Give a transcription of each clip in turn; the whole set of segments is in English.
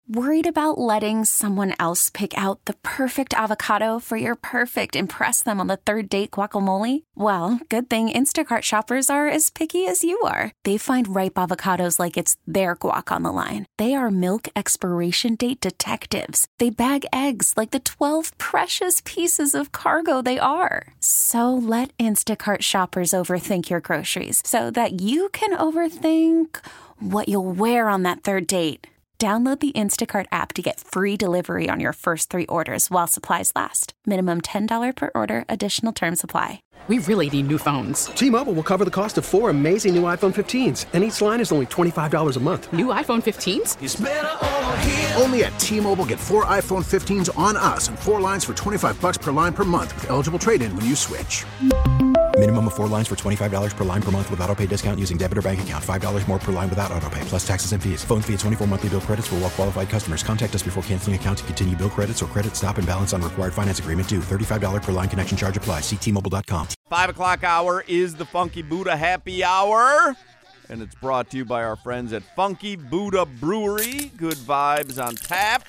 Worried about letting someone else pick out the perfect avocado for your perfect impress them on the third date guacamole? Well, good thing Instacart shoppers are as picky as you are. They find ripe avocados like it's their guac on the line. They are milk expiration date detectives. They bag eggs like the 12 precious pieces of cargo they are. So let Instacart shoppers overthink your groceries so that you can overthink what you'll wear on that third date. Download the Instacart app to get free delivery on your first 3 orders while supplies last. Minimum $10 per order. Additional terms apply. We really need new phones. T-Mobile will cover the cost of 4 amazing new iPhone 15s, and each line is only $25 a month. New iPhone 15s? It's better over here. Only at T-Mobile, get 4 iPhone 15s on us and 4 lines for $25 per line per month with eligible trade-in when you switch. Minimum of 4 lines for $25 per line per month with autopay discount using debit or bank account. $5 more per line without autopay, plus taxes and fees. Phone fee at 24 monthly bill credits for well-qualified customers. Contact us before canceling account to continue bill credits or credit stop and balance on required finance agreement due. $35 per line connection charge applies. See T-Mobile.com. 5 o'clock hour is the Funky Buddha Happy Hour, and it's brought to you by our friends at Funky Buddha Brewery. Good vibes on tap.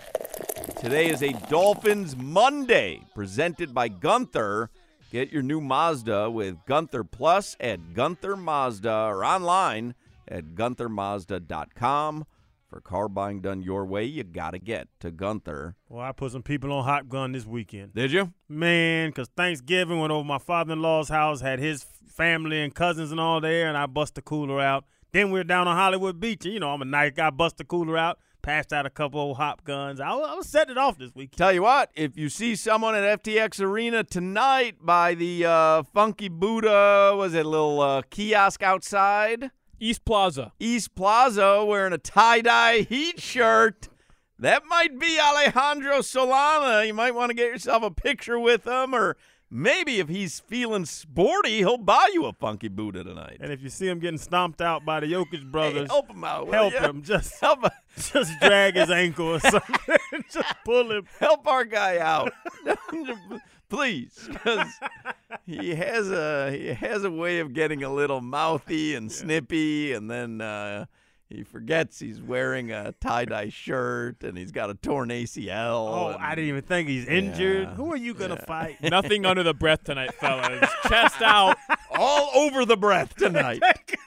Today is a Dolphins Monday, presented by Gunther. Get your new Mazda with Gunther Plus at Gunther Mazda or online at GuntherMazda.com. For car buying done your way, you got to get to Gunther. Well, I put some people on Hot Gun this weekend. Did you? Man, because Thanksgiving went over my father-in-law's house, had his family and cousins and all there, and I bust the cooler out. Then we were down on Hollywood Beach, and, I'm a nice guy, bust the cooler out, passed out a couple old Hot Guns. I was setting it off this weekend. Tell you what, if you see someone at FTX Arena tonight by the Funky Buddha, was it a little kiosk outside? East Plaza wearing a tie-dye Heat shirt. That might be Alejandro Solana. You might want to get yourself a picture with him, or maybe if he's feeling sporty, he'll buy you a Funky Buddha tonight. And if you see him getting stomped out by the Jokic brothers, hey, help him out. Help him. Just drag his ankle or something. Just pull him. Help our guy out. Please, because he has a way of getting a little mouthy and snippy, and then he forgets he's wearing a tie-dye shirt, and he's got a torn ACL. Oh, I didn't even think he's injured. Who are you going to fight? Nothing under the breath tonight, fellas. Chest out. All over the breath tonight.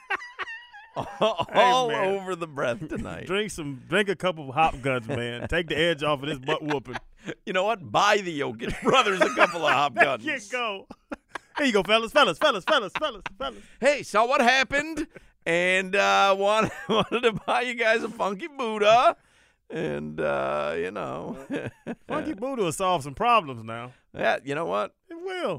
All over the breath tonight. Drink a couple of Hop Guns, man. Take the edge off of this butt whooping. You know what? Buy the Jokic brothers a couple of Hop Guns. There you go. Here you go, fellas. Hey, saw what happened, and wanted to buy you guys a Funky Buddha, and Funky Buddha will solve some problems now. Yeah, you know what? It will.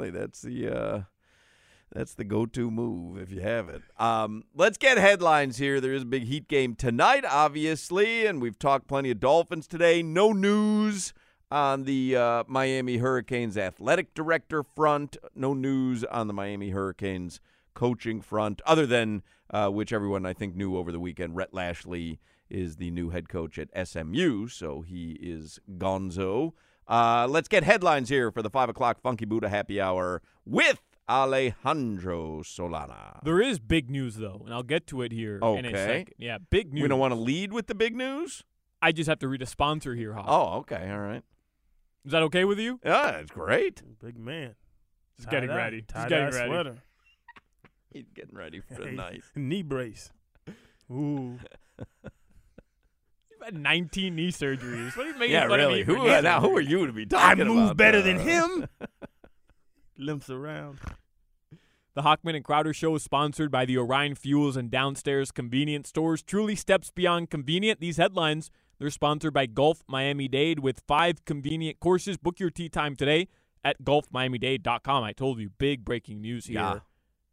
That's the go-to move if you have it. Let's get headlines here. There is a big Heat game tonight, obviously, and we've talked plenty of Dolphins today. No news on the Miami Hurricanes athletic director front. No news on the Miami Hurricanes coaching front, other than which everyone I think knew over the weekend. Rhett Lashley is the new head coach at SMU, so he is gonzo. Let's get headlines here for the 5 o'clock Funky Buddha Happy Hour with Alejandro Solana. There is big news, though, and I'll get to it here in a second. Yeah, big news. We don't want to lead with the big news? I just have to read a sponsor here, Hop. Oh, okay. All right. Is that okay with you? Yeah, it's great. Big man. Just getting ready. Sweater. He's getting ready for the night. Knee brace. Ooh. You've had 19 knee surgeries. What are you making fun of me? Who are you to be talking about? I move better than him. Limps around. The Hockman and Crowder Show is sponsored by the Orion Fuels and Downstairs Convenience Stores. Truly steps beyond convenient. These headlines, they're sponsored by Gulf Miami-Dade with 5 convenient courses. Book your tee time today at GulfMiamiDade.com. I told you, big breaking news here. Yeah.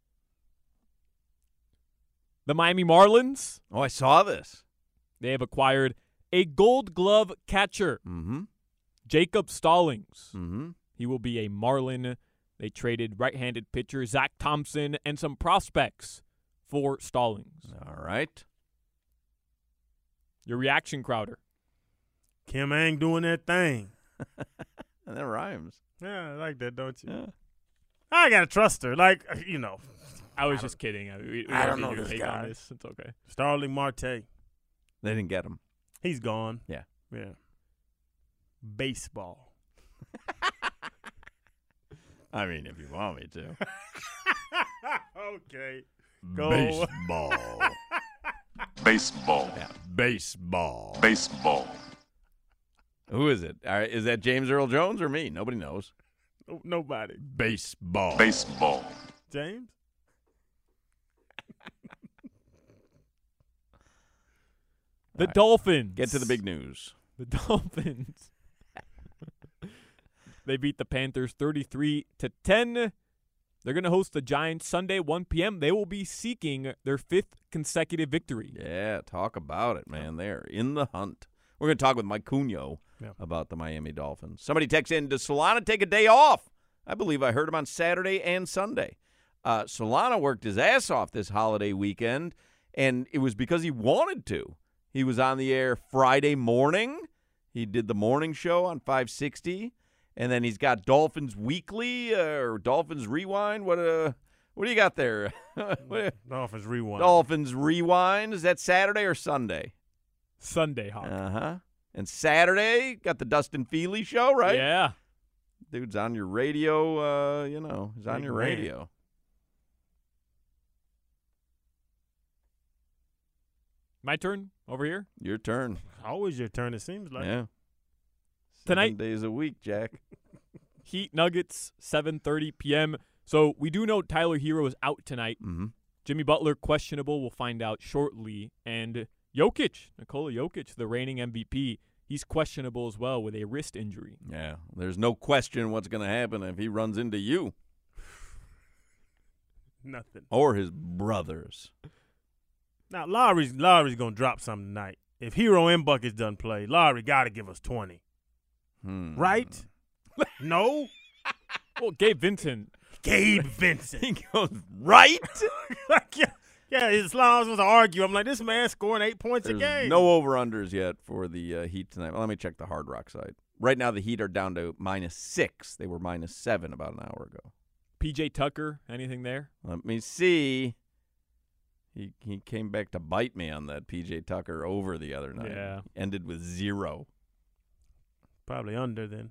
The Miami Marlins. Oh, I saw this. They have acquired a Gold Glove catcher, Jacob Stallings. Mm-hmm. He will be a Marlin. They traded right-handed pitcher Zach Thompson and some prospects for Stallings. All right. Your reaction, Crowder? Kim Ang doing that thing. And that rhymes. Yeah, I like that, don't you? Yeah. I got to trust her. Like, I was just kidding. I don't know this take guy. on this. It's okay. Starling Marte. They didn't get him. He's gone. Yeah. Yeah. Baseball. I mean, if you want me to. Okay. Go. Baseball. Baseball. Yeah, baseball. Baseball. Who is it? All right, is that James Earl Jones or me? Nobody knows. Nobody. Baseball. Baseball. James? The Dolphins. Get to the big news. The Dolphins. They beat the Panthers 33-10. They're going to host the Giants Sunday, 1 p.m. They will be seeking their 5th consecutive victory. Yeah, talk about it, man. They're in the hunt. We're going to talk with Mike Cugno about the Miami Dolphins. Somebody texts in, does Solana take a day off? I believe I heard him on Saturday and Sunday. Solana worked his ass off this holiday weekend, and it was because he wanted to. He was on the air Friday morning. He did the morning show on 560. And then he's got Dolphins Weekly or Dolphins Rewind. What do you got there? Dolphins Rewind. Dolphins Rewind. Is that Saturday or Sunday? Sunday, Hawk. Uh-huh. And Saturday, got the Dustin Feely show, right? Yeah. Dude's on your radio, he's on Big your man. radio. My turn over here. Your turn. Always your turn, it seems like. Yeah. Tonight- 7 days a week, Jack. Heat Nuggets, 7:30 p.m. So we do know Tyler Hero is out tonight. Mm-hmm. Jimmy Butler, questionable. We'll find out shortly. And Jokic, Nikola Jokic, the reigning MVP, he's questionable as well with a wrist injury. Yeah. There's no question what's going to happen if he runs into you Nothing. or his brothers. Now, Lowry's going to drop something tonight. If Hero and Buckets done play, Lowry got to give us 20. Right? No? Well, Gabe Vincent. Gabe Vincent. He goes, right? yeah, as long as I was to argue, I'm like, this man scoring 8 points a There's game. no over-unders yet for the Heat tonight. Well, let me check the Hard Rock site. Right now, the Heat are down to -6. They were -7 about an hour ago. PJ Tucker, anything there? Let me see. He came back to bite me on that PJ Tucker over the other night. Yeah. Ended with 0. Probably under then.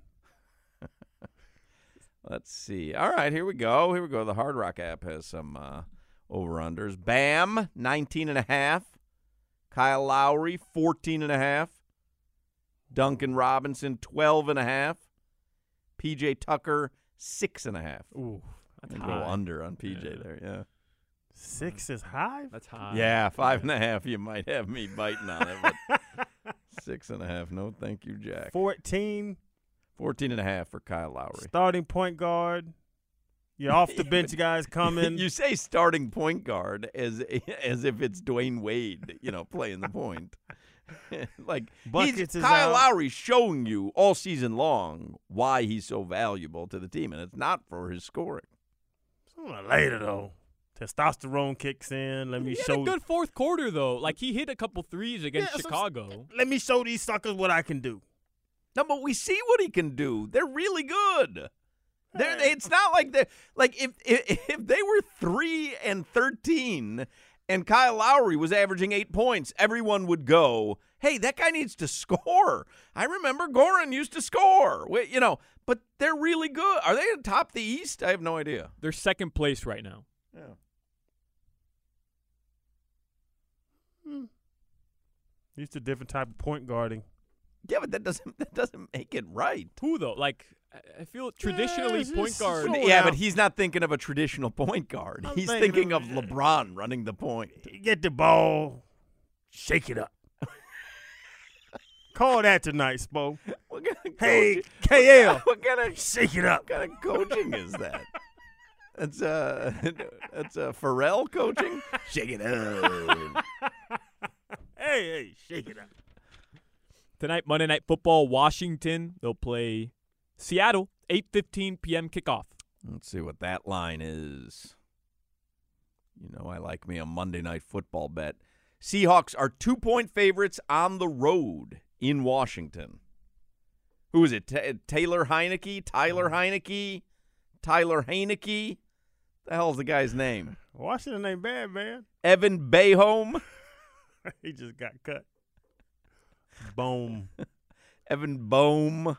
Let's see. All right, here we go. The Hard Rock app has some over-unders. Bam, 19.5. Kyle Lowry, 14.5. Duncan Robinson, 12.5. PJ Tucker, 6.5. Ooh, that's Go high. under on PJ there, yeah. 6 is high? That's high. Yeah, 5.5. You might have me biting on it, but 6.5. No, thank you, Jack. 14. 14.5 for Kyle Lowry. Starting point guard. Your off the bench guys coming. You say starting point guard as if it's Dwayne Wade, playing the point. Like Buckets is Kyle out. Lowry's showing you all season long why he's so valuable to the team, and it's not for his scoring. Sooner or later, though. Testosterone kicks in. Let me He had show a good fourth quarter, though. Like, he hit a couple threes against Yeah, so- Chicago. Let me show these suckers what I can do. No, but we see what he can do. They're really good. It's not like they're like if they were 3-13 and Kyle Lowry was averaging 8 points, everyone would go, "Hey, that guy needs to score." I remember Goran used to score. But they're really good. Are they atop the East? I have no idea. They're second place right now. Yeah. Used to different type of point guarding. Yeah, but that doesn't make it right. Who, though? Like, I feel traditionally it's point just guard. so- Yeah, out. but he's not thinking of a traditional point guard. I'm He's thinking thinking of- of LeBron running the point. Get the ball, shake it up. Call that tonight, Spo. What kind of Hey, coaching- KL, What kind of shake it up. What kind of coaching is that? That's Pharrell coaching. Shake it up. Hey, shake it up. Tonight, Monday Night Football, Washington. They'll play Seattle, 8:15 p.m. kickoff. Let's see what that line is. I like me a Monday Night Football bet. Seahawks are 2-point favorites on the road in Washington. Who is it? Taylor Heineke? Tyler Heineke? Tyler Heineke? The hell's the guy's name? Washington ain't bad, man. Evan Bayholm? He just got cut. Boom. Evan Boehm.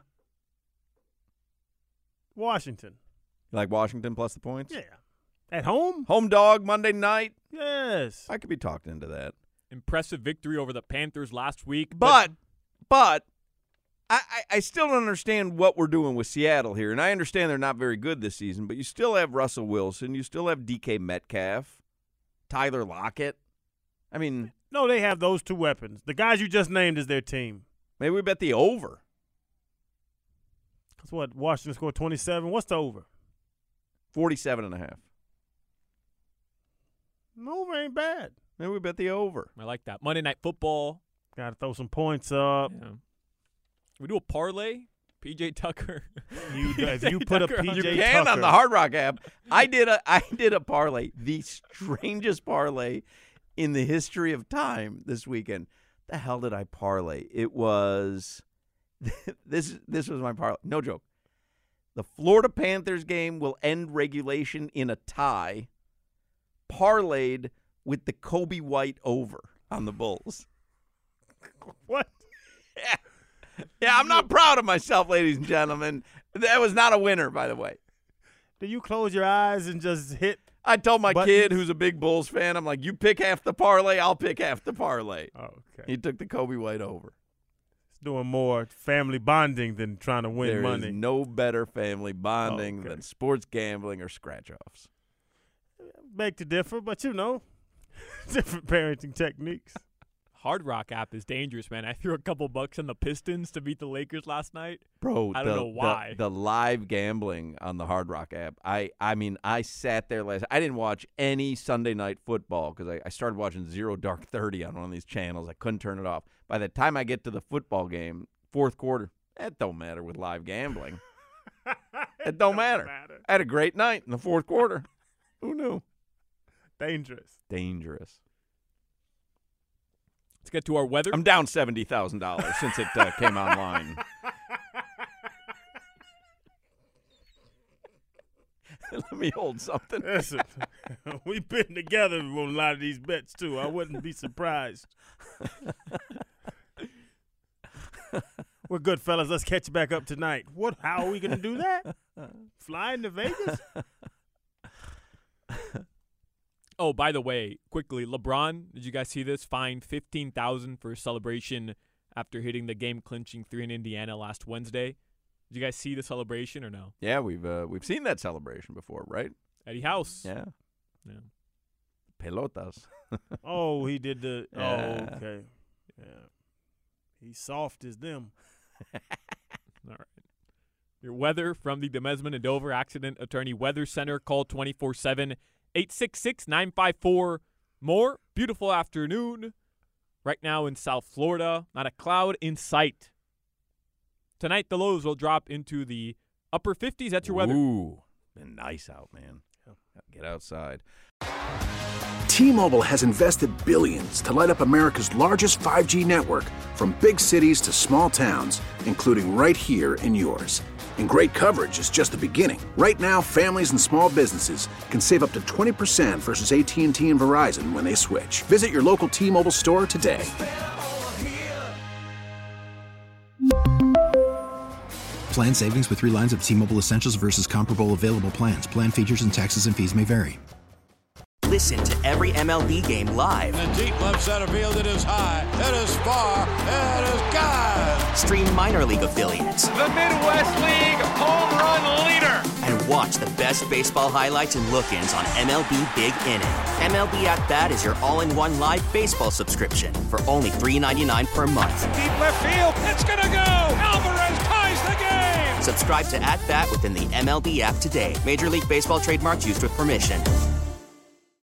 Washington. You like Washington plus the points? Yeah. At home? Home dog Monday night. Yes. I could be talked into that. Impressive victory over the Panthers last week. But I still don't understand what we're doing with Seattle here. And I understand they're not very good this season, but you still have Russell Wilson. You still have DK Metcalf, Tyler Lockett. I mean. No, they have those two weapons. The guys you just named is their team. Maybe we bet the over. Because what, Washington scored 27? What's the over? 47.5. The over ain't bad. Maybe we bet the over. I like that. Monday Night Football. Got to throw some points up. Yeah. We do a parlay? PJ Tucker. If you put a PJ Tucker. You can on the Hard Rock app. I did a parlay, the strangest parlay in the history of time this weekend. The hell did I parlay? It was this was my parlay. No joke. The Florida Panthers game will end regulation in a tie, parlayed with the Kobe White over on the Bulls. What? Yeah, I'm not proud of myself, ladies and gentlemen. That was not a winner, by the way. Do you close your eyes and just hit? I told my buttons? kid, who's a big Bulls fan, I'm like, you pick half the parlay, I'll pick half the parlay. Okay. He took the Kobe White over. It's doing more family bonding than trying to win money. There is no better family bonding than sports gambling or scratch-offs. Beg to differ, but different parenting techniques. Hard Rock app is dangerous, man. I threw a couple bucks on the Pistons to beat the Lakers last night. Bro, I don't know why. The live gambling on the Hard Rock app. I mean, I sat there I didn't watch any Sunday night football because I started watching Zero Dark 30 on one of these channels. I couldn't turn it off. By the time I get to the football game, fourth quarter, that don't matter with live gambling. It don't matter. I had a great night in the fourth quarter. Who knew? Dangerous. Let's get to our weather. I'm down $70,000 since it came online. Let me hold something. Listen, we've been together on a lot of these bets, too. I wouldn't be surprised. We're good, fellas. Let's catch back up tonight. How are we going to do that? Flying to Vegas? Oh, by the way, quickly, LeBron, did you guys see this? Fined $15,000 for a celebration after hitting the game-clinching 3 in Indiana last Wednesday. Did you guys see the celebration or no? Yeah, we've seen that celebration before, right? Eddie House. Yeah. Pelotas. Oh, he did the – Yeah. Oh, okay. Yeah. He's soft as them. All right. Your weather from the Demesman and Dover Accident Attorney Weather Center. Call 24/7. 866-954-MORE. Beautiful afternoon right now in South Florida. Not a cloud in sight. Tonight, the lows will drop into the upper 50s. That's your weather. Ooh, been nice out, man. Get outside. T-Mobile has invested billions to light up America's largest 5G network, from big cities to small towns, including right here in yours. And great coverage is just the beginning. Right now, families and small businesses can save up to 20% versus AT&T and Verizon when they switch. Visit your local T-Mobile store today. Plan savings with 3 lines of T-Mobile Essentials versus comparable available plans. Plan features and taxes and fees may vary. Listen to every MLB game live. In the deep left center field, it is high, it is far, it is gone. Stream minor league affiliates. The Midwest League home run leader. And watch the best baseball highlights and look-ins on MLB Big Inning. MLB At Bat is your all-in-one live baseball subscription for only $3.99 per month. Deep left field, it's gonna go. Alvarez ties the game. Subscribe to At Bat within the MLB app today. Major League Baseball trademarks used with permission.